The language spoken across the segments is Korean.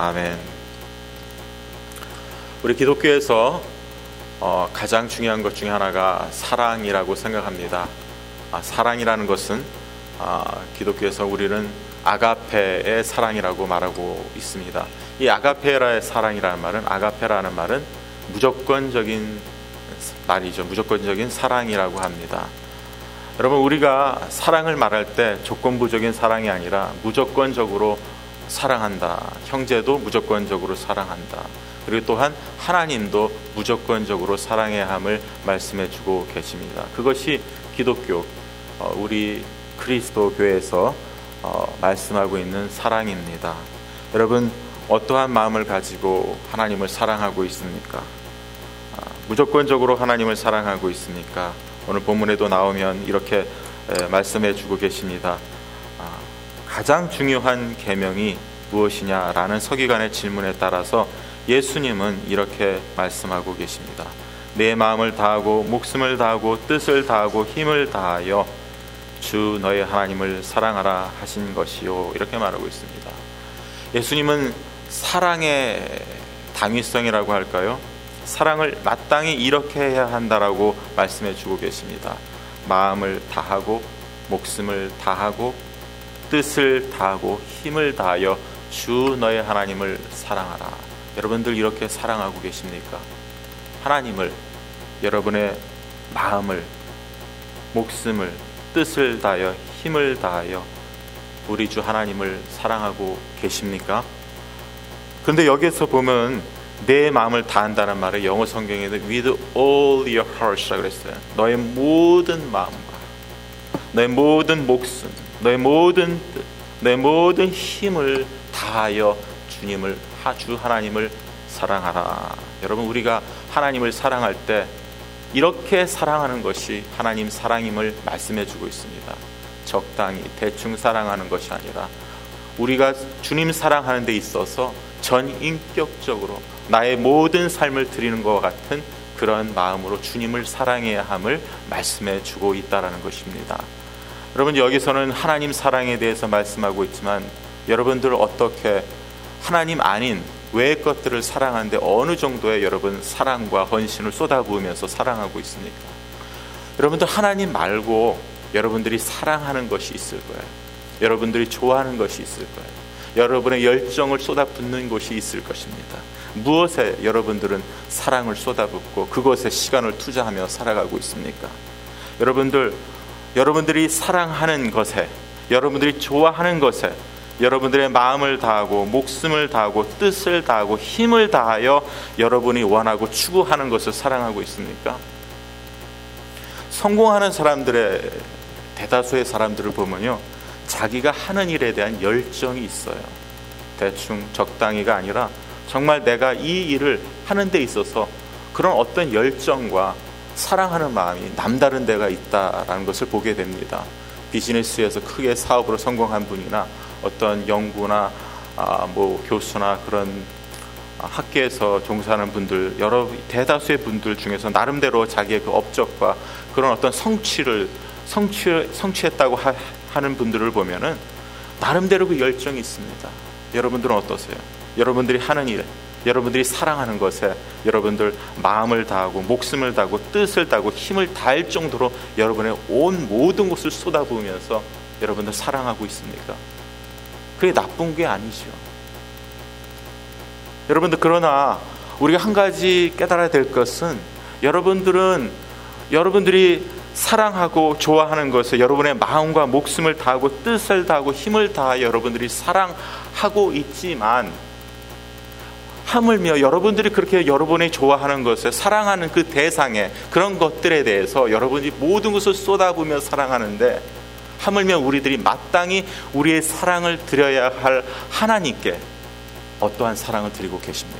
아멘. 우리 기독교에서 가장 중요한 것 중에 하나가 사랑이라고 생각합니다. 사랑이라는 것은 기독교에서 우리는 아가페의 사랑이라고 말하고 있습니다. 이 아가페라의 사랑이라는 말은, 아가페라는 말은 무조건적인 말이죠. 무조건적인 사랑이라고 합니다. 여러분, 우리가 사랑을 말할 때 조건부적인 사랑이 아니라 무조건적으로 사랑한다. 형제도 무조건적으로 사랑한다. 그리고 또한 하나님도 무조건적으로 사랑해야 함을 말씀해 주고 계십니다. 그것이 기독교, 우리 그리스도 교회에서 말씀하고 있는 사랑입니다. 여러분, 어떠한 마음을 가지고 하나님을 사랑하고 있습니까? 무조건적으로 하나님을 사랑하고 있습니까? 오늘 본문에도 나오면 이렇게 말씀해 주고 계십니다. 가장 중요한 계명이 무엇이냐라는 서기관의 질문에 따라서 예수님은 이렇게 말씀하고 계십니다. 내 마음을 다하고 목숨을 다하고 뜻을 다하고 힘을 다하여 주 너의 하나님을 사랑하라 하신 것이요, 이렇게 말하고 있습니다. 예수님은 사랑의 당위성이라고 할까요? 사랑을 마땅히 이렇게 해야 한다라고 말씀해 주고 계십니다. 마음을 다하고 목숨을 다하고 뜻을 다하고 힘을 다하여 주 너의 하나님을 사랑하라. 여러분들 이렇게 사랑하고 계십니까? 하나님을, 여러분의 마음을, 목숨을, 뜻을 다하여 힘을 다하여 우리 주 하나님을 사랑하고 계십니까? 그런데 여기에서 보면 내 마음을 다한다는 말을 영어 성경에는 with all your heart이라고 그랬어요. 너의 모든 마음과 너의 모든 목숨, 너의 모든 뜻, 너의 모든 힘을 다하여 주님을, 주 하나님을 사랑하라. 여러분, 우리가 하나님을 사랑할 때 이렇게 사랑하는 것이 하나님 사랑임을 말씀해 주고 있습니다. 적당히 대충 사랑하는 것이 아니라 우리가 주님 사랑하는 데 있어서 전인격적으로 나의 모든 삶을 드리는 것과 같은 그런 마음으로 주님을 사랑해야 함을 말씀해 주고 있다는 것입니다. 여러분, 여기서는 하나님 사랑에 대해서 말씀하고 있지만 여러분들 어떻게 하나님 아닌 외의 것들을 사랑하는데 어느 정도의 여러분 사랑과 헌신을 쏟아부으면서 사랑하고 있습니까? 여러분들 하나님 말고 여러분들이 사랑하는 것이 있을 거예요. 여러분들이 좋아하는 것이 있을 거예요. 여러분의 열정을 쏟아붓는 곳이 있을 것입니다. 무엇에 여러분들은 사랑을 쏟아붓고 그것에 시간을 투자하며 살아가고 있습니까? 여러분들이 사랑하는 것에, 여러분들이 좋아하는 것에 여러분들의 마음을 다하고 목숨을 다하고 뜻을 다하고 힘을 다하여 여러분이 원하고 추구하는 것을 사랑하고 있습니까? 성공하는 사람들의 대다수의 사람들을 보면요, 자기가 하는 일에 대한 열정이 있어요. 대충 적당히가 아니라 정말 내가 이 일을 하는 데 있어서 그런 어떤 열정과 사랑하는 마음이 남다른 데가 있다라는 것을 보게 됩니다. 비즈니스에서 크게 사업으로 성공한 분이나 어떤 연구나 교수나 그런 학계에서 종사하는 분들, 여러 대다수의 분들 중에서 나름대로 자기의 그 업적과 그런 어떤 성취했다고 하는 분들을 보면은 나름대로 그 열정이 있습니다. 여러분들은 어떠세요? 여러분들이 하는 일에, 여러분들이 사랑하는 것에 여러분들 마음을 다하고 목숨을 다하고 뜻을 다하고 힘을 다할 정도로 여러분의 온 모든 것을 쏟아부으면서 여러분들 사랑하고 있습니까? 그게 나쁜 게 아니죠. 여러분들, 그러나 우리가 한 가지 깨달아야 될 것은 여러분들이 사랑하고 좋아하는 것을 여러분의 마음과 목숨을 다하고 뜻을 다하고 힘을 다하여 여러분들이 사랑하고 있지만, 하물며 여러분들이 그렇게 여러분이 좋아하는 것을 사랑하는 그 대상에, 그런 것들에 대해서 여러분이 모든 것을 쏟아부으며 사랑하는데, 하물며 우리들이 마땅히 우리의 사랑을 드려야 할 하나님께 어떠한 사랑을 드리고 계십니까?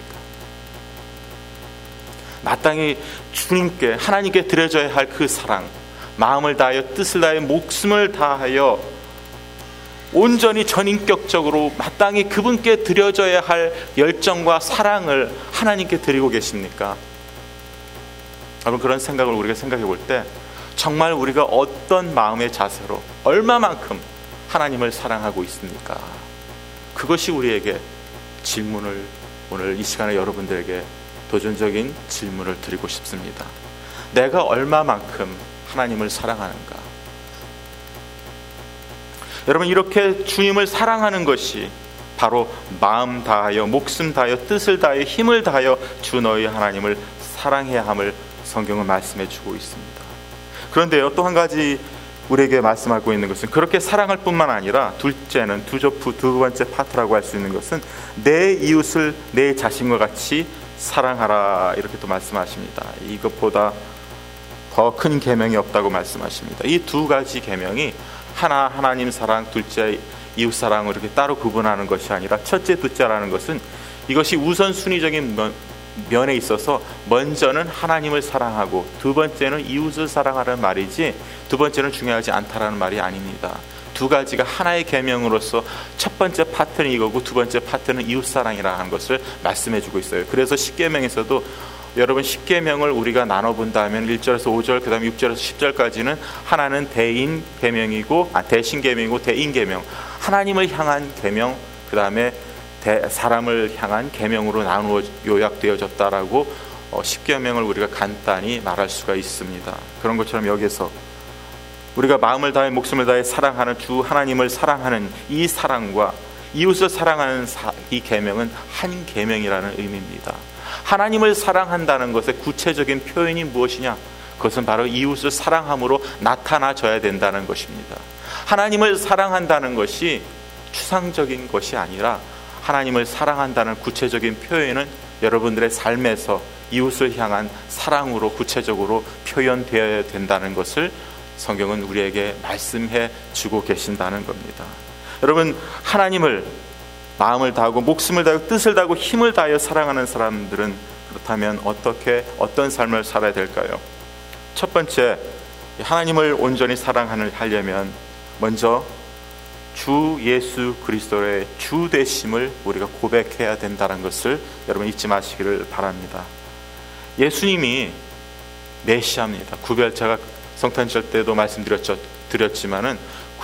마땅히 주님께, 하나님께 드려져야 할 그 사랑, 마음을 다하여 뜻을 다하여 목숨을 다하여 온전히 전인격적으로 마땅히 그분께 드려져야 할 열정과 사랑을 하나님께 드리고 계십니까? 여러분, 그런 생각을 우리가 생각해 볼 때 정말 우리가 어떤 마음의 자세로 얼마만큼 하나님을 사랑하고 있습니까? 그것이 우리에게 질문을 오늘 이 시간에 여러분들에게 도전적인 질문을 드리고 싶습니다. 내가 얼마만큼 하나님을 사랑하는가? 여러분, 이렇게 주님을 사랑하는 것이 바로 마음 다하여 목숨 다하여 뜻을 다하여 힘을 다하여 주 너희 하나님을 사랑해야 함을 성경은 말씀해 주고 있습니다. 그런데요, 또 한 가지 우리에게 말씀하고 있는 것은 그렇게 사랑할 뿐만 아니라 둘째는 두 번째 파트라고 할 수 있는 것은 내 이웃을 내 자신과 같이 사랑하라, 이렇게 또 말씀하십니다. 이것보다 더 큰 계명이 없다고 말씀하십니다. 이 두 가지 계명이 하나 하나님 사랑, 둘째 이웃 사랑을 이렇게 따로 구분하는 것이 아니라 첫째 둘째라는 것은 이것이 우선순위적인 면에 있어서 먼저는 하나님을 사랑하고 두 번째는 이웃을 사랑하라는 말이지, 두 번째는 중요하지 않다라는 말이 아닙니다. 두 가지가 하나의 계명으로서 첫 번째 파트는 이거고 두 번째 파트는 이웃 사랑이라는 것을 말씀해 주고 있어요. 그래서 십계명에서도 여러분, 십계명을 우리가 나눠본다면 1절에서 5절, 그 다음에 6절에서 10절까지는 하나는 대인 계명이고 대신 계명이고 대인 계명, 하나님을 향한 계명, 그 다음에 사람을 향한 계명으로 나누어 요약되어졌다라고 십계명을 우리가 간단히 말할 수가 있습니다. 그런 것처럼 여기서 우리가 마음을 다해 목숨을 다해 사랑하는 주 하나님을 사랑하는 이 사랑과 이웃을 사랑하는 이 계명은 한 계명이라는 의미입니다. 하나님을 사랑한다는 것의 구체적인 표현이 무엇이냐? 그것은 바로 이웃을 사랑함으로 나타나져야 된다는 것입니다. 하나님을 사랑한다는 것이 추상적인 것이 아니라 하나님을 사랑한다는 구체적인 표현은 여러분들의 삶에서 이웃을 향한 사랑으로 구체적으로 표현되어야 된다는 것을 성경은 우리에게 말씀해 주고 계신다는 겁니다. 여러분, 하나님을 마음을 다하고 목숨을 다하고 뜻을 다하고 힘을 다하여 사랑하는 사람들은 그렇다면 어떤 삶을 살아야 될까요? 첫 번째, 하나님을 온전히 사랑하려면 먼저 주 예수 그리스도의 주 되심을 우리가 고백해야 된다는 것을 여러분 잊지 마시기를 바랍니다. 예수님이 메시아입니다. 제가 성탄절 때도 말씀드렸지만은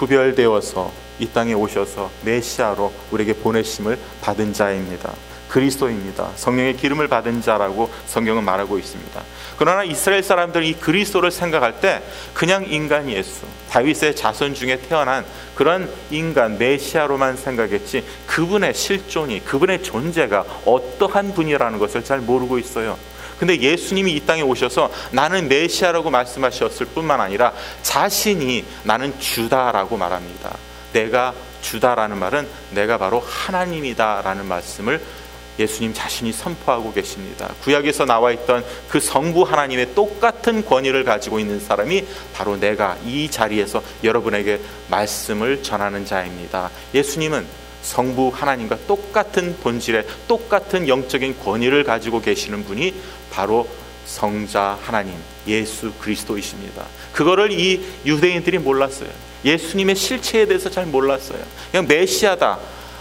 구별되어서 이 땅에 오셔서 메시아로 우리에게 보내심을 받은 자입니다. 그리스도입니다. 성령의 기름을 받은 자라고 성경은 말하고 있습니다. 그러나 이스라엘 사람들이 이 그리스도를 생각할 때 그냥 인간 예수, 다윗의 자손 중에 태어난 그런 인간 메시아로만 생각했지, 그분의 실존이, 그분의 존재가 어떠한 분이라는 것을 잘 모르고 있어요. 근데 예수님이 이 땅에 오셔서 나는 메시아라고 말씀하셨을 뿐만 아니라 자신이 나는 주다라고 말합니다. 내가 주다라는 말은 내가 바로 하나님이다라는 말씀을 예수님 자신이 선포하고 계십니다. 구약에서 나와 있던 그 성부 하나님의 똑같은 권위를 가지고 있는 사람이 바로 내가 이 자리에서 여러분에게 말씀을 전하는 자입니다. 예수님은 성부 하나님과 똑같은 본질의 똑같은 영적인 권위를 가지고 계시는 분이 바로 성자 하나님 예수 그리스도이십니다. 그거를 이 유대인들이 몰랐어요. 예수님의 실체에 대해서 잘 몰랐어요. 그냥 메시아다,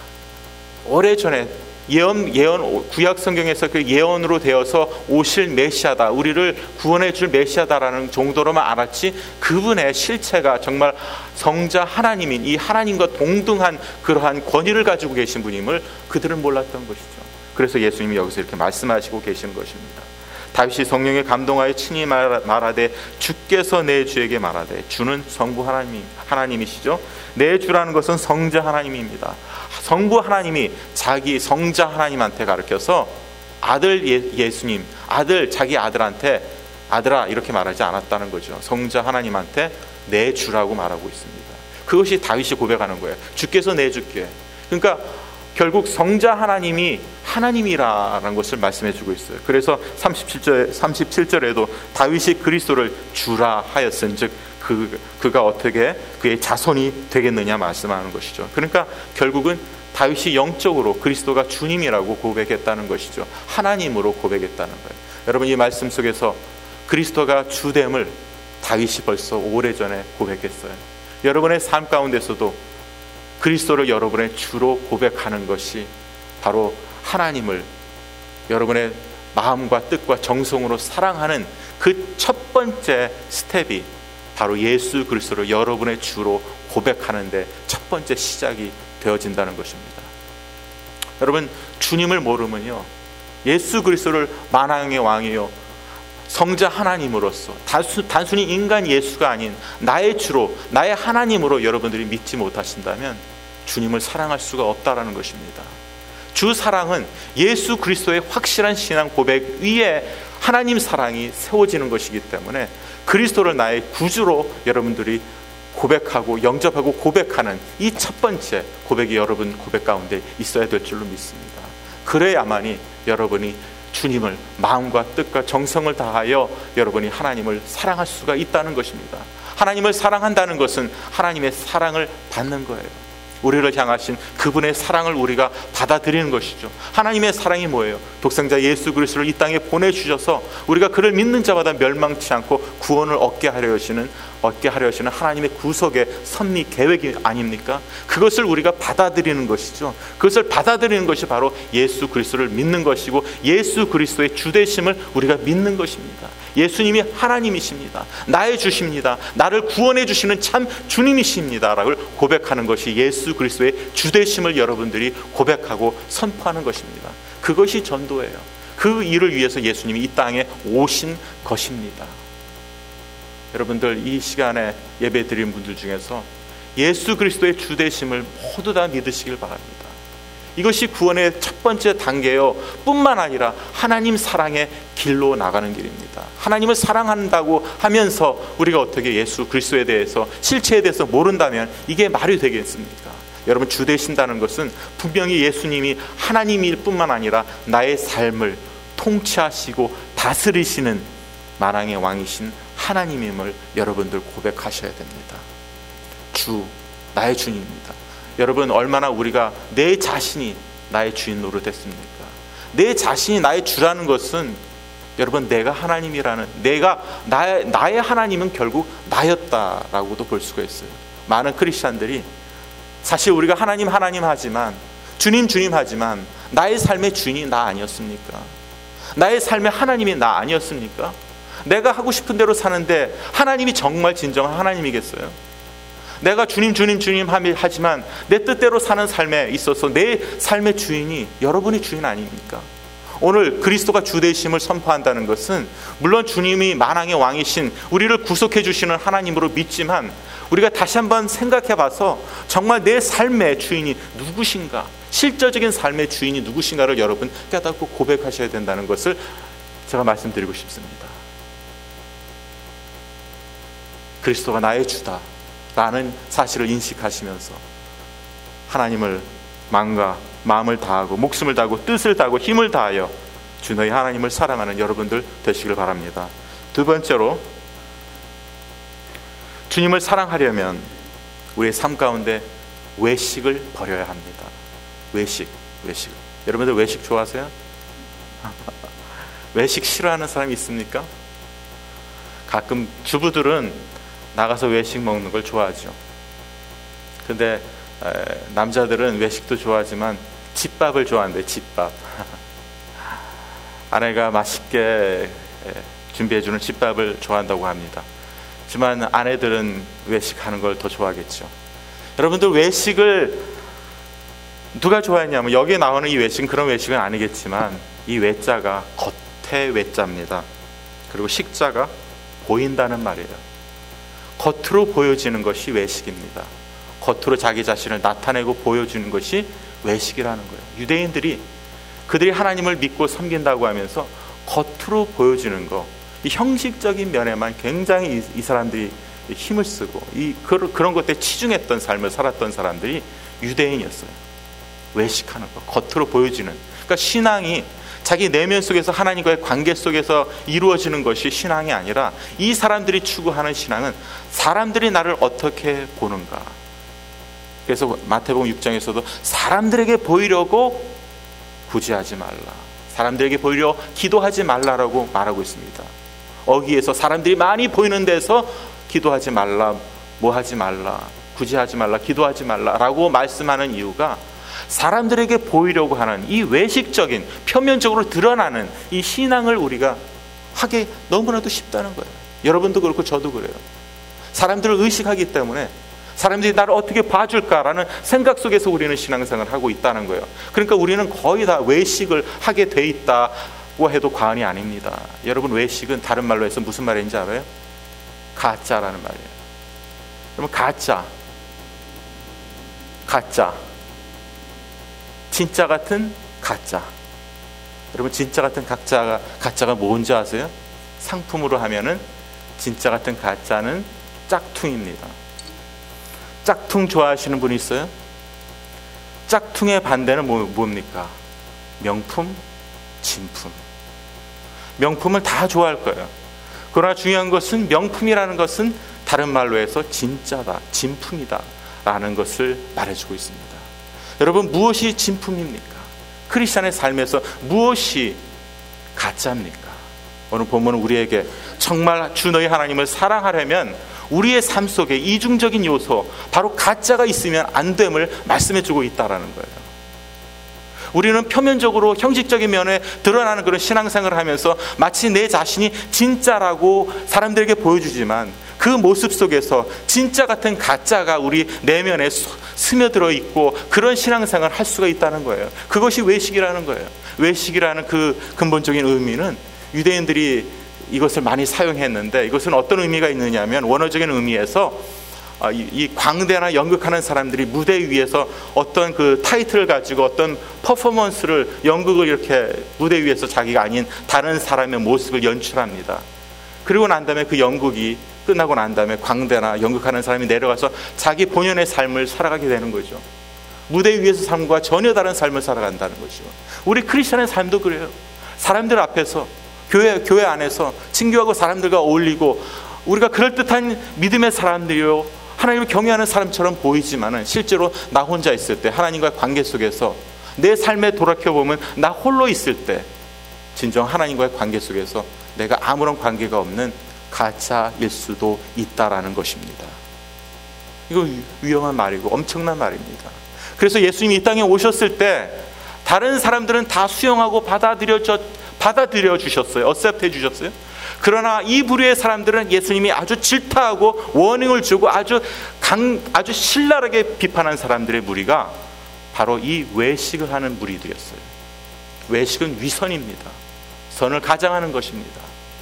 오래전에 예언 구약 성경에서 그 예언으로 되어서 오실 메시아다, 우리를 구원해 줄 메시아다라는 정도로만 알았지, 그분의 실체가 정말 성자 하나님인 이 하나님과 동등한 그러한 권위를 가지고 계신 분임을 그들은 몰랐던 것이죠. 그래서 예수님이 여기서 이렇게 말씀하시고 계시는 것입니다. 다윗이 성령에 감동하여 친히 말하되 주께서 내 주에게 말하되, 주는 성부 하나님이시죠. 내 주라는 것은 성자 하나님입니다. 성부 하나님이 자기 성자 하나님한테 가르쳐서 아들 예수님, 자기 아들한테 아들아 이렇게 말하지 않았다는 거죠. 성자 하나님한테 내 주라고 말하고 있습니다. 그것이 다윗이 고백하는 거예요. 주께서 내 주께. 그러니까 결국 성자 하나님이 하나님이라는 것을 말씀해 주고 있어요. 그래서 37절에도 다윗이 그리스도를 주라 하였은즉 그가 어떻게 그의 자손이 되겠느냐 말씀하는 것이죠. 그러니까 결국은 다윗이 영적으로 그리스도가 주님이라고 고백했다는 것이죠. 하나님으로 고백했다는 거예요. 여러분, 이 말씀 속에서 그리스도가 주됨을 다윗이 벌써 오래전에 고백했어요. 여러분의 삶 가운데서도 그리스도를 여러분의 주로 고백하는 것이 바로 하나님을 여러분의 마음과 뜻과 정성으로 사랑하는 그 첫 번째 스텝이 바로 예수 그리스도를 여러분의 주로 고백하는 데 첫 번째 시작이 되어진다는 것입니다. 여러분, 주님을 모르면요, 예수 그리스도를 만왕의 왕이요 성자 하나님으로서 단순히 인간 예수가 아닌 나의 주로, 나의 하나님으로 여러분들이 믿지 못하신다면 주님을 사랑할 수가 없다라는 것입니다. 주 사랑은 예수 그리스도의 확실한 신앙 고백 위에 하나님 사랑이 세워지는 것이기 때문에 그리스도를 나의 구주로 여러분들이 고백하고 영접하고 고백하는 이 첫 번째 고백이 여러분 고백 가운데 있어야 될 줄로 믿습니다. 그래야만이 여러분이 주님을 마음과 뜻과 정성을 다하여 여러분이 하나님을 사랑할 수가 있다는 것입니다. 하나님을 사랑한다는 것은 하나님의 사랑을 받는 거예요. 우리를 향하신 그분의 사랑을 우리가 받아들이는 것이죠. 하나님의 사랑이 뭐예요? 독생자 예수 그리스도를 이 땅에 보내주셔서 우리가 그를 믿는 자마다 멸망치 않고 구원을 얻게 하려 하시는 하나님의 구속의 섭리 계획이 아닙니까? 그것을 우리가 받아들이는 것이죠. 그것을 받아들이는 것이 바로 예수 그리스도를 믿는 것이고 예수 그리스도의 주되심을 우리가 믿는 것입니다. 예수님이 하나님이십니다. 나의 주십니다. 나를 구원해 주시는 참 주님이십니다 라고 고백하는 것이 예수 그리스도의 주되심을 여러분들이 고백하고 선포하는 것입니다. 그것이 전도예요. 그 일을 위해서 예수님이 이 땅에 오신 것입니다. 여러분들, 이 시간에 예배 드린 분들 중에서 예수 그리스도의 주되심을 모두 다 믿으시길 바랍니다. 이것이 구원의 첫 번째 단계요 뿐만 아니라 하나님 사랑의 길로 나가는 길입니다. 하나님을 사랑한다고 하면서 우리가 어떻게 예수 그리스도에 대해서, 실체에 대해서 모른다면 이게 말이 되겠습니까? 여러분, 주 되신다는 것은 분명히 예수님이 하나님일 뿐만 아니라 나의 삶을 통치하시고 다스리시는 만왕의 왕이신 하나님임을 여러분들 고백하셔야 됩니다. 주, 나의 주님입니다. 여러분, 얼마나 우리가 내 자신이 나의 주인 노릇했습니까? 내 자신이 나의 주라는 것은 여러분, 내가 하나님이라는, 나의 하나님은 결국 나였다라고도 볼 수가 있어요. 많은 크리스찬들이 사실 우리가 하나님 하지만, 주님 하지만 나의 삶의 주인이 나 아니었습니까? 나의 삶의 하나님이 나 아니었습니까? 내가 하고 싶은 대로 사는데 하나님이 정말 진정한 하나님이겠어요? 내가 주님 하지만 내 뜻대로 사는 삶에 있어서 내 삶의 주인이 여러분이 주인 아닙니까? 오늘 그리스도가 주되심을 선포한다는 것은 물론 주님이 만왕의 왕이신 우리를 구속해 주시는 하나님으로 믿지만 우리가 다시 한번 생각해 봐서 정말 내 삶의 주인이 누구신가, 실제적인 삶의 주인이 누구신가를 여러분 깨닫고 고백하셔야 된다는 것을 제가 말씀드리고 싶습니다. 그리스도가 나의 주다 라는 사실을 인식하시면서 하나님을 마음을 다하고 목숨을 다하고 뜻을 다하고 힘을 다하여 주 너희 하나님을 사랑하는 여러분들 되시길 바랍니다. 두 번째로, 주님을 사랑하려면 우리의 삶 가운데 외식을 버려야 합니다. 외식. 여러분들 외식 좋아하세요? 외식 싫어하는 사람이 있습니까? 가끔 주부들은 나가서 외식 먹는 걸 좋아하죠. 근데 남자들은 외식도 좋아하지만 집밥을 좋아한대요. 집밥. 아내가 맛있게 준비해주는 집밥을 좋아한다고 합니다. 하지만 아내들은 외식하는 걸 더 좋아하겠죠. 여러분들, 외식을 누가 좋아했냐면, 여기에 나오는 이 외식은 그런 외식은 아니겠지만 이 외자가 겉의 외자입니다. 그리고 식자가 보인다는 말이에요. 겉으로 보여지는 것이 외식입니다. 겉으로 자기 자신을 나타내고 보여주는 것이 외식이라는 거예요. 유대인들이 그들이 하나님을 믿고 섬긴다고 하면서 겉으로 보여주는 것, 이 형식적인 면에만 굉장히 이 사람들이 힘을 쓰고 그런 것에 치중했던 삶을 살았던 사람들이 유대인이었어요. 외식하는 것, 겉으로 보여지는, 그러니까 신앙이 자기 내면 속에서 하나님과의 관계 속에서 이루어지는 것이 신앙이 아니라, 이 사람들이 추구하는 신앙은 사람들이 나를 어떻게 보는가. 그래서 마태복음 6장에서도 사람들에게 보이려고 구제하지 말라, 사람들에게 보이려 기도하지 말라라고 말하고 있습니다. 어기에서 사람들이 많이 보이는 데서 기도하지 말라, 뭐하지 말라, 구제하지 말라, 기도하지 말라라고 말씀하는 이유가, 사람들에게 보이려고 하는 이 외식적인, 표면적으로 드러나는 이 신앙을 우리가 하기 너무나도 쉽다는 거예요. 여러분도 그렇고 저도 그래요. 사람들을 의식하기 때문에 사람들이 나를 어떻게 봐줄까라는 생각 속에서 우리는 신앙생활을 하고 있다는 거예요. 그러니까 우리는 거의 다 외식을 하게 돼 있다고 해도 과언이 아닙니다. 여러분, 외식은 다른 말로 해서 무슨 말인지 알아요? 가짜라는 말이에요. 여러분, 가짜, 진짜 같은 가짜. 여러분, 진짜 같은 가짜가 뭔지 아세요? 상품으로 하면은 진짜 같은 가짜는 짝퉁입니다. 짝퉁 좋아하시는 분이 있어요? 짝퉁의 반대는 뭡니까? 명품, 진품. 명품을 다 좋아할 거예요. 그러나 중요한 것은 명품이라는 것은 다른 말로 해서 진짜다, 진품이다 라는 것을 말해주고 있습니다. 여러분, 무엇이 진품입니까? 크리스찬의 삶에서 무엇이 가짜입니까? 오늘 본문은 우리에게 정말 주 너희 하나님을 사랑하려면 우리의 삶 속에 이중적인 요소, 바로 가짜가 있으면 안 됨을 말씀해주고 있다는 거예요. 우리는 표면적으로 형식적인 면에 드러나는 그런 신앙생활을 하면서 마치 내 자신이 진짜라고 사람들에게 보여주지만 그 모습 속에서 진짜 같은 가짜가 우리 내면에 스며들어 있고 그런 신앙생활을 할 수가 있다는 거예요. 그것이 외식이라는 거예요. 외식이라는 그 근본적인 의미는 유대인들이 이것을 많이 사용했는데, 이것은 어떤 의미가 있느냐 하면 원어적인 의미에서 이 광대나 연극하는 사람들이 무대 위에서 어떤 그 타이틀을 가지고 어떤 퍼포먼스를, 연극을 이렇게 무대 위에서 자기가 아닌 다른 사람의 모습을 연출합니다. 그리고 난 다음에 그 연극이 끝나고 난 다음에 광대나 연극하는 사람이 내려가서 자기 본연의 삶을 살아가게 되는 거죠. 무대 위에서 삶과 전혀 다른 삶을 살아간다는 거죠. 우리 크리스천의 삶도 그래요. 사람들 앞에서, 교회 안에서 친교하고 사람들과 어울리고 우리가 그럴듯한 믿음의 사람들이요, 하나님을 경외하는 사람처럼 보이지만은 실제로 나 혼자 있을 때, 하나님과의 관계 속에서 내 삶에 돌아켜보면 나 홀로 있을 때 진정 하나님과의 관계 속에서 내가 아무런 관계가 없는 가짜일 수도 있다라는 것입니다. 이거 위험한 말이고 엄청난 말입니다. 그래서 예수님이 이 땅에 오셨을 때 다른 사람들은 다 수용하고 받아들여 주셨어요. 어셉트해 주셨어요. 그러나 이 부류의 사람들은 예수님이 아주 질타하고 워닝을 주고 아주 신랄하게 비판한 사람들의 무리가 바로 이 외식을 하는 무리들이었어요. 외식은 위선입니다. 선을 가장하는 것입니다.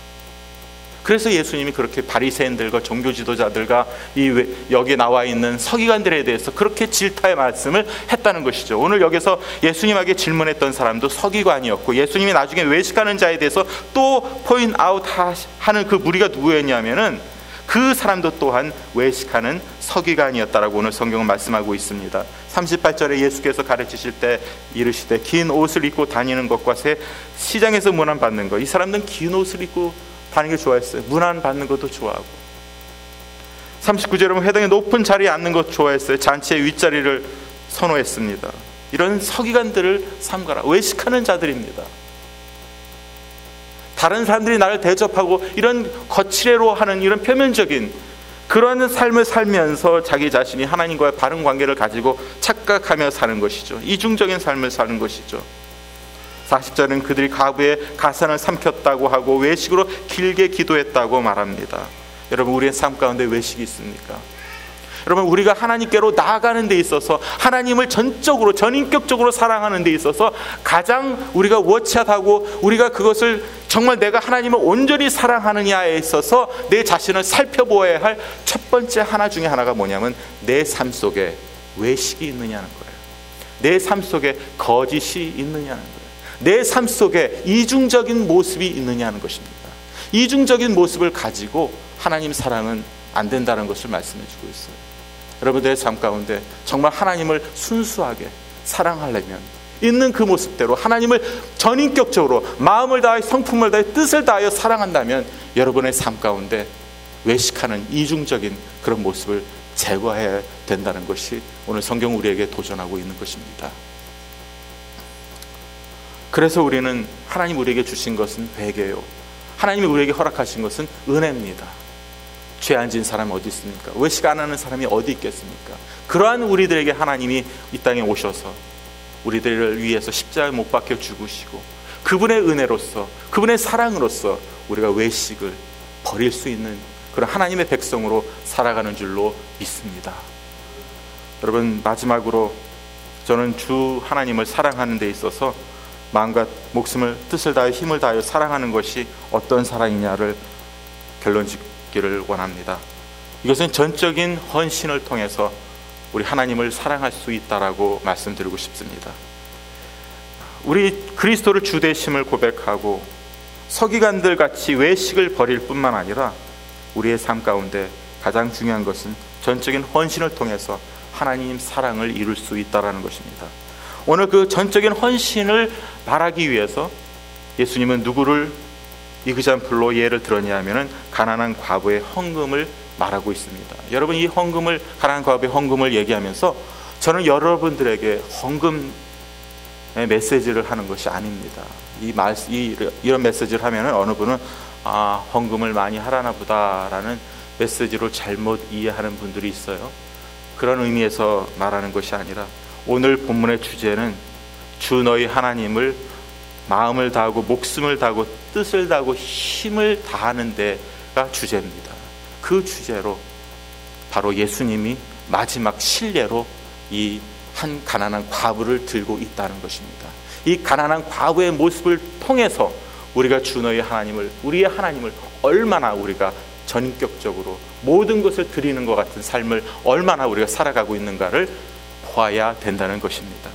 그래서 예수님이 그렇게 바리새인들과 종교 지도자들과 여기에 나와 있는 서기관들에 대해서 그렇게 질타의 말씀을 했다는 것이죠. 오늘 여기서 예수님에게 질문했던 사람도 서기관이었고, 예수님이 나중에 외식하는 자에 대해서 또 포인트 아웃 하는 그 무리가 누구였냐면은 그 사람도 또한 외식하는 서기관이었다라고 오늘 성경은 말씀하고 있습니다. 38절에 예수께서 가르치실 때 이르시되 긴 옷을 입고 다니는 것과 시장에서 문안 받는 것. 이 사람들은 긴 옷을 입고 다니는 게 좋아했어요. 문안 받는 것도 좋아하고. 39절에 회당의 높은 자리에 앉는 것 좋아했어요. 잔치의 윗자리를 선호했습니다. 이런 서기관들을 삼가라. 외식하는 자들입니다. 다른 사람들이 나를 대접하고 이런 거칠애로 하는 이런 표면적인 그런 삶을 살면서 자기 자신이 하나님과의 바른 관계를 가지고 착각하며 사는 것이죠. 이중적인 삶을 사는 것이죠. 40절은 그들이 가부에 가산을 삼켰다고 하고 외식으로 길게 기도했다고 말합니다. 여러분, 우리의 삶 가운데 외식이 있습니까? 여러분, 우리가 하나님께로 나아가는 데 있어서, 하나님을 전적으로 전인격적으로 사랑하는 데 있어서 가장 우리가 워치하고 우리가 그것을 정말 내가 하나님을 온전히 사랑하느냐에 있어서 내 자신을 살펴보아야 할 첫 번째 하나 중에 하나가 뭐냐면 내 삶 속에 외식이 있느냐는 거예요. 내 삶 속에 거짓이 있느냐는 거예요. 내 삶 속에 이중적인 모습이 있느냐는 것입니다. 이중적인 모습을 가지고 하나님 사랑은 안 된다는 것을 말씀해 주고 있어요. 여러분들의 삶 가운데 정말 하나님을 순수하게 사랑하려면 있는 그 모습대로 하나님을 전인격적으로 마음을 다해 성품을 다해 뜻을 다하여 사랑한다면 여러분의 삶 가운데 외식하는 이중적인 그런 모습을 제거해야 된다는 것이 오늘 성경 우리에게 도전하고 있는 것입니다. 그래서 우리는 하나님 우리에게 주신 것은 회개요, 하나님이 우리에게 허락하신 것은 은혜입니다. 죄 안 지은 사람이 어디 있습니까? 외식 안 하는 사람이 어디 있겠습니까? 그러한 우리들에게 하나님이 이 땅에 오셔서 우리들을 위해서 십자가에 못 박혀 죽으시고 그분의 은혜로서, 그분의 사랑으로서 우리가 외식을 버릴 수 있는 그런 하나님의 백성으로 살아가는 줄로 믿습니다. 여러분, 마지막으로 저는 주 하나님을 사랑하는 데 있어서 마음과 목숨을 뜻을 다하여 힘을 다하여 사랑하는 것이 어떤 사랑이냐를 결론 짓기를 원합니다. 이것은 전적인 헌신을 통해서 우리 하나님을 사랑할 수 있다라고 말씀드리고 싶습니다. 우리 그리스도를 주 되심을 고백하고 서기관들 같이 외식을 버릴 뿐만 아니라 우리의 삶 가운데 가장 중요한 것은 전적인 헌신을 통해서 하나님 사랑을 이룰 수 있다는 것입니다. 오늘 그 전적인 헌신을 말하기 위해서 예수님은 누구를 이그잠플로 예를 들었냐 하면은 가난한 과부의 헌금을 말하고 있습니다. 여러분, 이 헌금을, 가난한 과부의 헌금을 얘기하면서 저는 여러분들에게 헌금의 메시지를 하는 것이 아닙니다. 이런 메시지를 하면은 어느 분은 헌금을 많이 하라나 보다라는 메시지로 잘못 이해하는 분들이 있어요. 그런 의미에서 말하는 것이 아니라 오늘 본문의 주제는 주 너희 하나님을 마음을 다하고 목숨을 다하고 뜻을 다하고 힘을 다하는 데가 주제입니다. 그 주제로 바로 예수님이 마지막 신뢰로 이 한 가난한 과부를 들고 있다는 것입니다. 이 가난한 과부의 모습을 통해서 우리가 주 너희 하나님을, 우리의 하나님을 얼마나 우리가 전격적으로 모든 것을 드리는 것 같은 삶을 얼마나 우리가 살아가고 있는가를 보아야 된다는 것입니다.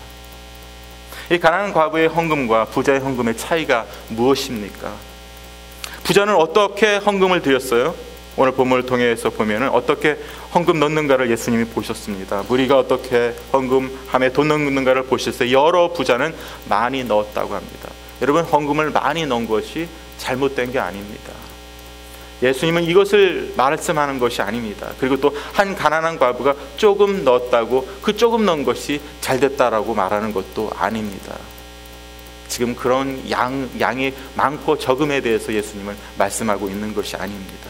이 가난한 과부의 헌금과 부자의 헌금의 차이가 무엇입니까? 부자는 어떻게 헌금을 드렸어요? 오늘 본문을 통해서 보면은 어떻게 헌금 넣는가를 예수님이 보셨습니다. 무리가 어떻게 헌금함에 돈 넣는가를 보셨어요. 여러 부자는 많이 넣었다고 합니다. 여러분, 헌금을 많이 넣은 것이 잘못된 게 아닙니다. 예수님은 이것을 말씀하는 것이 아닙니다. 그리고 또 한 가난한 과부가 조금 넣었다고 그 조금 넣은 것이 잘됐다라고 말하는 것도 아닙니다. 지금 그런 양이 많고 적음에 대해서 예수님은 말씀하고 있는 것이 아닙니다.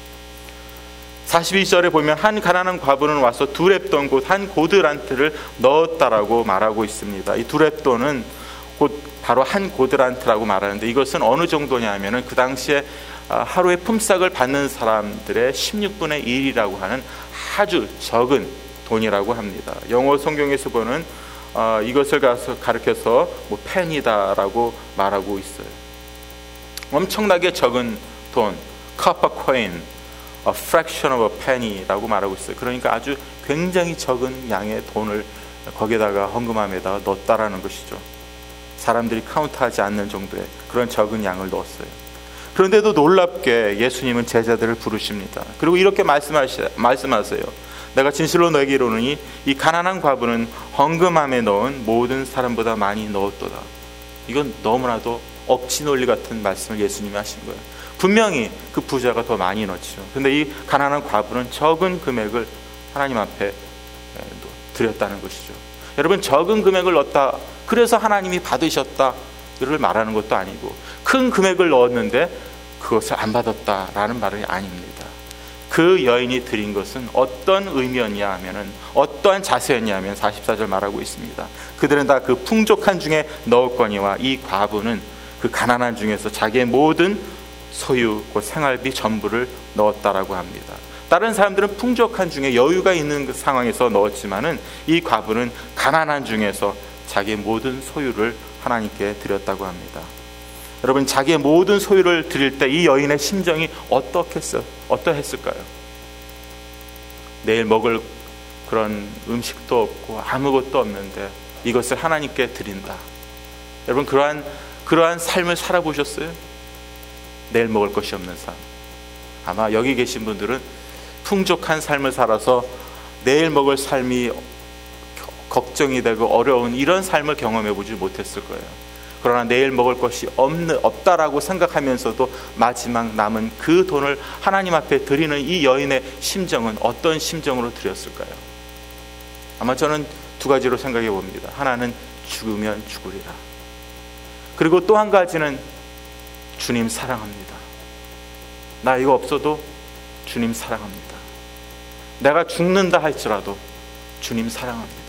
42절에 보면 한 가난한 과부는 와서 두 렙돈 곧 한 고드란트를 넣었다라고 말하고 있습니다. 이 두 렙돈은 곧 바로 한 고드란트라고 말하는데 이것은 어느 정도냐 하면은 그 당시에 하루에 품삯을 받는 사람들의 16분의 1이라고 하는 아주 적은 돈이라고 합니다. 영어 성경에서 보는 이것을 가르쳐서 뭐 펜이다라고 말하고 있어요. 엄청나게 적은 돈, copper coin, a fraction of a penny라고 말하고 있어요. 그러니까 아주 굉장히 적은 양의 돈을 거기다가 헌금함에다가 넣었다라는 것이죠. 사람들이 카운트하지 않는 정도의 그런 적은 양을 넣었어요. 그런데도 놀랍게 예수님은 제자들을 부르십니다. 그리고 이렇게 말씀하세요. 내가 진실로 너에게 이르노니 이 가난한 과부는 헌금함에 넣은 모든 사람보다 많이 넣었도다. 이건 너무나도 억지 논리 같은 말씀을 예수님이 하신 거예요. 분명히 그 부자가 더 많이 넣죠. 그런데 이 가난한 과부는 적은 금액을 하나님 앞에 드렸다는 것이죠. 여러분, 적은 금액을 넣었다 그래서 하나님이 받으셨다 이를 말하는 것도 아니고, 큰 금액을 넣었는데 그것을 안 받았다라는 말이 아닙니다. 그 여인이 드린 것은 어떤 의미였냐 하면은, 어떠한 자세였냐 하면 44절 말하고 있습니다. 그들은 다 그 풍족한 중에 넣었거니와 이 과부는 그 가난한 중에서 자기의 모든 소유 곧 생활비 전부를 넣었다라고 합니다. 다른 사람들은 풍족한 중에 여유가 있는 그 상황에서 넣었지만은 이 과부는 가난한 중에서 자기의 모든 소유를 하나님께 드렸다고 합니다. 여러분, 자기의 모든 소유를 드릴 때 이 여인의 심정이 어떠했을까요? 내일 먹을 그런 음식도 없고 아무것도 없는데 이것을 하나님께 드린다. 여러분, 그러한 삶을 살아보셨어요? 내일 먹을 것이 없는 삶. 아마 여기 계신 분들은 풍족한 삶을 살아서 내일 먹을 삶이 걱정이 되고 어려운 이런 삶을 경험해 보지 못했을 거예요. 그러나 내일 먹을 것이 없다라고 생각하면서도 마지막 남은 그 돈을 하나님 앞에 드리는 이 여인의 심정은 어떤 심정으로 드렸을까요? 아마 저는 두 가지로 생각해 봅니다. 하나는 죽으면 죽으리라. 그리고 또 한 가지는 주님 사랑합니다. 나 이거 없어도 주님 사랑합니다. 내가 죽는다 할지라도 주님 사랑합니다.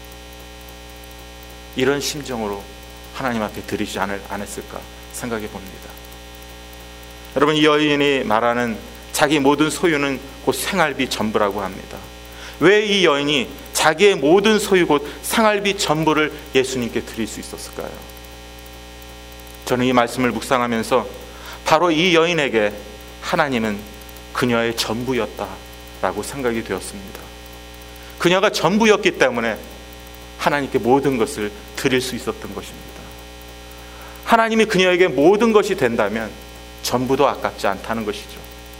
이런 심정으로 하나님 앞에 드리지 않았을까 생각해 봅니다. 여러분, 이 여인이 말하는 자기 모든 소유는 곧 생활비 전부라고 합니다. 왜 이 여인이 자기의 모든 소유 곧 생활비 전부를 예수님께 드릴 수 있었을까요? 저는 이 말씀을 묵상하면서 바로 이 여인에게 하나님은 그녀의 전부였다라고 생각이 되었습니다. 그녀가 전부였기 때문에 하나님께 모든 것을 드릴 수 있었던 것입니다. 하나님이 그녀에게 모든 것이 된다면 전부도 아깝지 않다는 것이죠.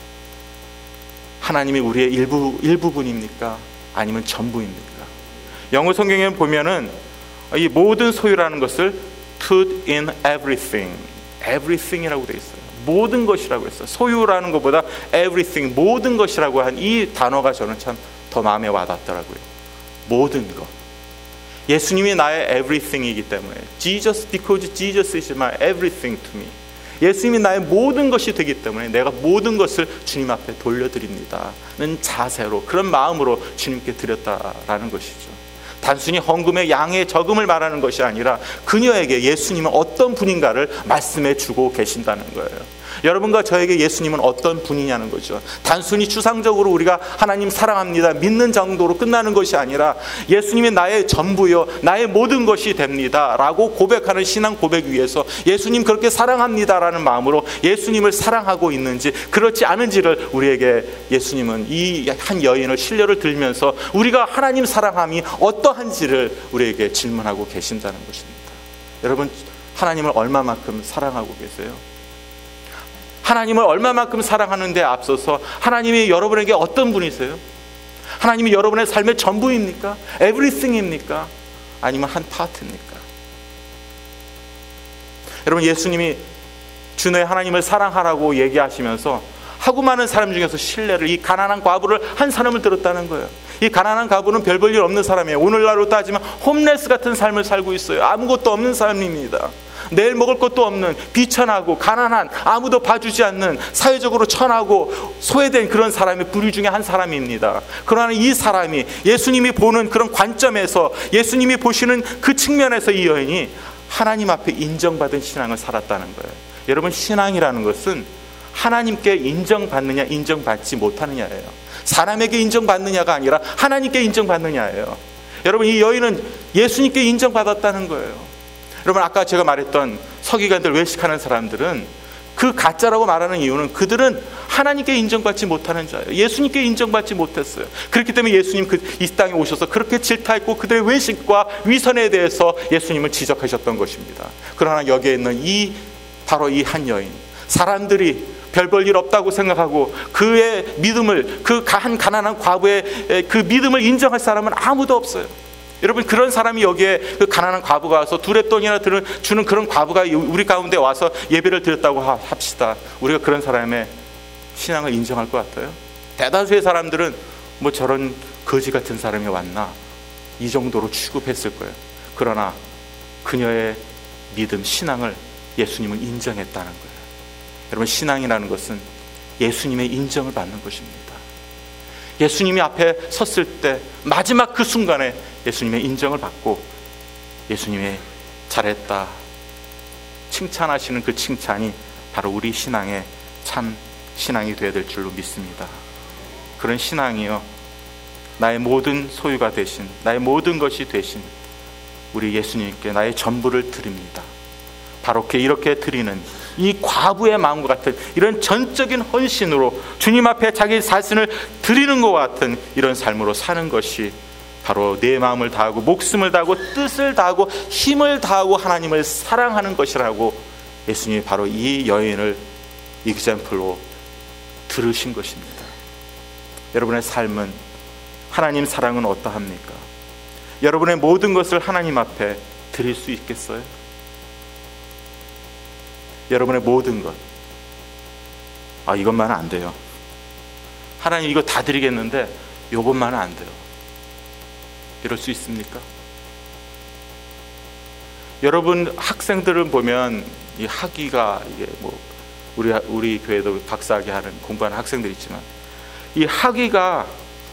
하나님이 우리의 일부분입니까? 아니면 전부입니까? 영어 성경에 보면은 이 모든 소유라는 것을 put in everything이라고 되어 있어요. 모든 것이라고 했어요. 소유라는 것보다 everything, 모든 것이라고 한 이 단어가 저는 참 더 마음에 와닿더라고요. 모든 것. 예수님이 나의 everything이기 때문에 because Jesus is my everything to me. 예수님이 나의 모든 것이 되기 때문에 내가 모든 것을 주님 앞에 돌려드립니다는 자세로, 그런 마음으로 주님께 드렸다라는 것이죠. 단순히 헌금의 양의 적음을 말하는 것이 아니라 그녀에게 예수님은 어떤 분인가를 말씀해 주고 계신다는 거예요. 여러분과 저에게 예수님은 어떤 분이냐는 거죠. 단순히 추상적으로 우리가 하나님 사랑합니다 믿는 정도로 끝나는 것이 아니라 예수님이 나의 전부요 나의 모든 것이 됩니다 라고 고백하는 신앙 고백 위에서 예수님 그렇게 사랑합니다라는 마음으로 예수님을 사랑하고 있는지 그렇지 않은지를 우리에게 예수님은 이 한 여인을 신뢰를 들면서 우리가 하나님 사랑함이 어떠한지를 우리에게 질문하고 계신다는 것입니다. 여러분, 하나님을 얼마만큼 사랑하고 계세요? 하나님을 얼마만큼 사랑하는데 앞서서 하나님이 여러분에게 어떤 분이세요? 하나님이 여러분의 삶의 전부입니까? 에브리띵입니까? 아니면 한 파트입니까? 여러분, 예수님이 주의 하나님을 사랑하라고 얘기하시면서 하고 많은 사람 중에서 신뢰를, 이 가난한 과부를 한 사람을 들었다는 거예요. 이 가난한 과부는 별 볼 일 없는 사람이에요. 오늘날로 따지면 홈레스 같은 삶을 살고 있어요. 아무것도 없는 사람입니다. 내일 먹을 것도 없는, 비천하고 가난한, 아무도 봐주지 않는, 사회적으로 천하고 소외된 그런 사람의 부류 중에 한 사람입니다. 그러나 이 사람이 예수님이 보는 그런 관점에서, 예수님이 보시는 그 측면에서 이 여인이 하나님 앞에 인정받은 신앙을 살았다는 거예요. 여러분, 신앙이라는 것은 하나님께 인정받느냐 인정받지 못하느냐예요. 사람에게 인정받느냐가 아니라 하나님께 인정받느냐예요. 여러분, 이 여인은 예수님께 인정받았다는 거예요. 여러분, 아까 제가 말했던 서기관들, 외식하는 사람들은 그 가짜라고 말하는 이유는 그들은 하나님께 인정받지 못하는 자예요. 예수님께 인정받지 못했어요. 그렇기 때문에 예수님 이 땅에 오셔서 그렇게 질타했고 그들의 외식과 위선에 대해서 예수님을 지적하셨던 것입니다. 그러나 여기에 있는 바로 이 한 여인, 사람들이 별 볼 일 없다고 생각하고 그의 믿음을, 그 한 가난한 과부의 그 믿음을 인정할 사람은 아무도 없어요. 여러분, 그런 사람이 여기에 그 가난한 과부가 와서 두렛돈이나 주는 그런 과부가 우리 가운데 와서 예배를 드렸다고 합시다. 우리가 그런 사람의 신앙을 인정할 것 같아요? 대다수의 사람들은 뭐 저런 거지 같은 사람이 왔나, 이 정도로 취급했을 거예요. 그러나 그녀의 믿음, 신앙을 예수님은 인정했다는 거예요. 여러분, 신앙이라는 것은 예수님의 인정을 받는 것입니다. 예수님이 앞에 섰을 때 마지막 그 순간에 예수님의 인정을 받고 예수님의 잘했다 칭찬하시는 그 칭찬이 바로 우리 신앙의 참 신앙이 되어야 될 줄로 믿습니다. 그런 신앙이요, 나의 모든 소유가 되신, 나의 모든 것이 되신 우리 예수님께 나의 전부를 드립니다. 바로 이렇게 드리는 이 과부의 마음과 같은 이런 전적인 헌신으로 주님 앞에 자기 자신을 드리는 것 같은 이런 삶으로 사는 것이 바로 내 마음을 다하고 목숨을 다하고 뜻을 다하고 힘을 다하고 하나님을 사랑하는 것이라고 예수님이 바로 이 여인을 example로 들으신 것입니다. 여러분의 삶은, 하나님 사랑은 어떠합니까? 여러분의 모든 것을 하나님 앞에 드릴 수 있겠어요? 여러분의 모든 것, 이것만은 안 돼요. 하나님 이거 다 드리겠는데 이것만은 안 돼요. 이럴 수 있습니까? 여러분, 학생들을 보면 이 학위가, 이게 뭐 우리 교회도 박사학위 하는 공부하는 학생들 있지만 이 학위가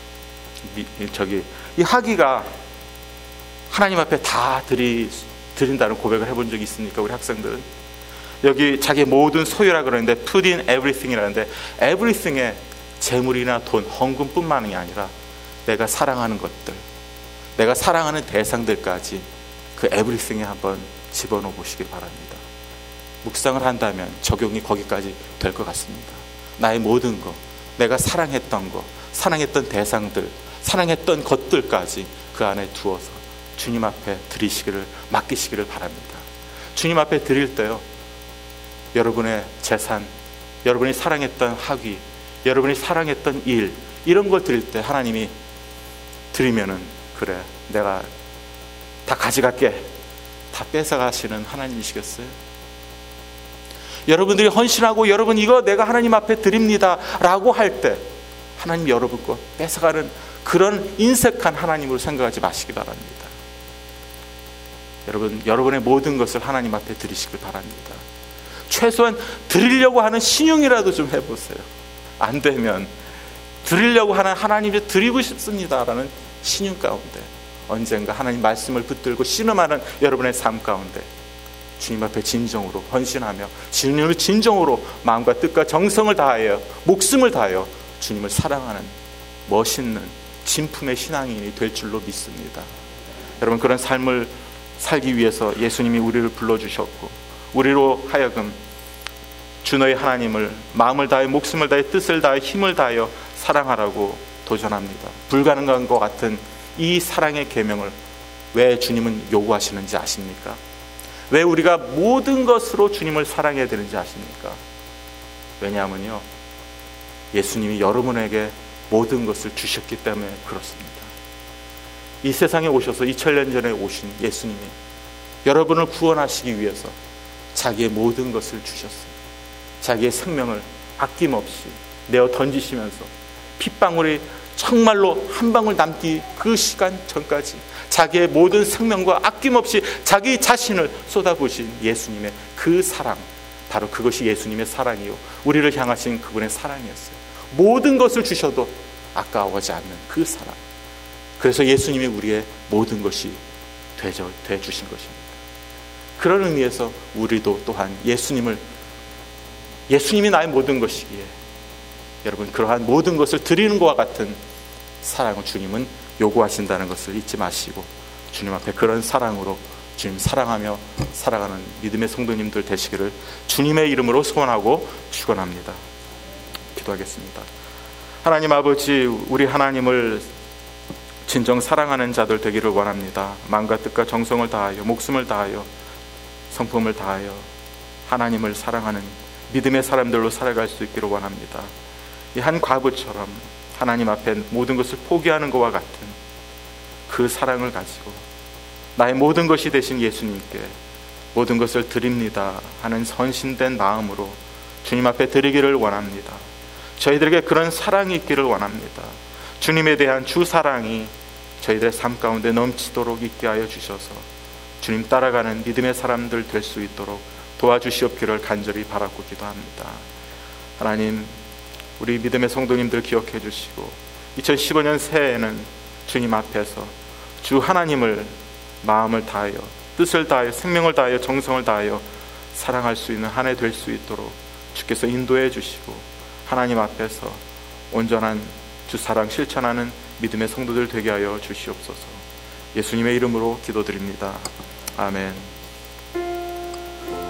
하나님 앞에 다 드린다는 고백을 해본 적이 있습니까? 우리 학생들은 여기 자기 모든 소유라 그러는데 put in everything이라는데 everything에 재물이나 돈, 헌금뿐만이 아니라 내가 사랑하는 것들, 내가 사랑하는 대상들까지 그 에브리싱에 한번 집어넣어 보시길 바랍니다. 묵상을 한다면 적용이 거기까지 될 것 같습니다. 나의 모든 것, 내가 사랑했던 것, 사랑했던 대상들, 사랑했던 것들까지 그 안에 두어서 주님 앞에 드리시기를, 맡기시기를 바랍니다. 주님 앞에 드릴 때요, 여러분의 재산, 여러분이 사랑했던 학위, 여러분이 사랑했던 일, 이런 걸 드릴 때 하나님이 드리면은, 그래, 내가 다 가져갈게, 다 뺏어가시는 하나님이시겠어요? 여러분들이 헌신하고 여러분 이거 내가 하나님 앞에 드립니다 라고 할 때 하나님 여러분 거 뺏어가는 그런 인색한 하나님으로 생각하지 마시기 바랍니다. 여러분, 여러분의 모든 것을 하나님 앞에 드리시길 바랍니다. 최소한 드리려고 하는 신용이라도 좀 해보세요. 안 되면 드리려고 하는, 하나님께 드리고 싶습니다라는 신용 가운데 언젠가 하나님 말씀을 붙들고 씨름하는 여러분의 삶 가운데 주님 앞에 진정으로 헌신하며 주님을 진정으로 마음과 뜻과 정성을 다하여 목숨을 다하여 주님을 사랑하는 멋있는 진품의 신앙인이 될 줄로 믿습니다. 여러분, 그런 삶을 살기 위해서 예수님이 우리를 불러주셨고 우리로 하여금 주 너희 하나님을 마음을 다해 목숨을 다해 뜻을 다해 힘을 다하여 사랑하라고 도전합니다. 불가능한 것 같은 이 사랑의 계명을 왜 주님은 요구하시는지 아십니까? 왜 우리가 모든 것으로 주님을 사랑해야 되는지 아십니까? 왜냐하면요, 예수님이 여러분에게 모든 것을 주셨기 때문에 그렇습니다. 이 세상에 오셔서 2000년 전에 오신 예수님이 여러분을 구원하시기 위해서 자기의 모든 것을 주셨어요. 자기의 생명을 아낌없이 내어 던지시면서 핏방울이 정말로 한 방울 남기 그 시간 전까지 자기의 모든 생명과 아낌없이 자기 자신을 쏟아부으신 예수님의 그 사랑, 바로 그것이 예수님의 사랑이요, 우리를 향하신 그분의 사랑이었어요. 모든 것을 주셔도 아까워하지 않는 그 사랑. 그래서 예수님이 우리의 모든 것이 돼 주신 것입니다. 그런 의미에서 우리도 또한 예수님이 나의 모든 것이기에 여러분, 그러한 모든 것을 드리는 것과 같은 사랑을 주님은 요구하신다는 것을 잊지 마시고 주님 앞에 그런 사랑으로 주님 사랑하며 살아가는 믿음의 성도님들 되시기를 주님의 이름으로 소원하고 축원합니다. 기도하겠습니다. 하나님 아버지, 우리 하나님을 진정 사랑하는 자들 되기를 원합니다. 마음과 뜻과 정성을 다하여 목숨을 다하여 성품을 다하여 하나님을 사랑하는 믿음의 사람들로 살아갈 수 있기를 원합니다. 이 한 과부처럼 하나님 앞에 모든 것을 포기하는 것과 같은 그 사랑을 가지고 나의 모든 것이 되신 예수님께 모든 것을 드립니다 하는 헌신된 마음으로 주님 앞에 드리기를 원합니다. 저희들에게 그런 사랑이 있기를 원합니다. 주님에 대한 주 사랑이 저희들의 삶 가운데 넘치도록 있게 하여 주셔서 주님 따라가는 믿음의 사람들 될 수 있도록 도와주시옵기를 간절히 바라고 기도합니다. 하나님, 우리 믿음의 성도님들 기억해 주시고 2015년 새해에는 주님 앞에서 주 하나님을 마음을 다하여 뜻을 다하여 생명을 다하여 정성을 다하여 사랑할 수 있는 한 해 될 수 있도록 주께서 인도해 주시고 하나님 앞에서 온전한 주 사랑 실천하는 믿음의 성도들 되게 하여 주시옵소서. 예수님의 이름으로 기도드립니다. 아멘.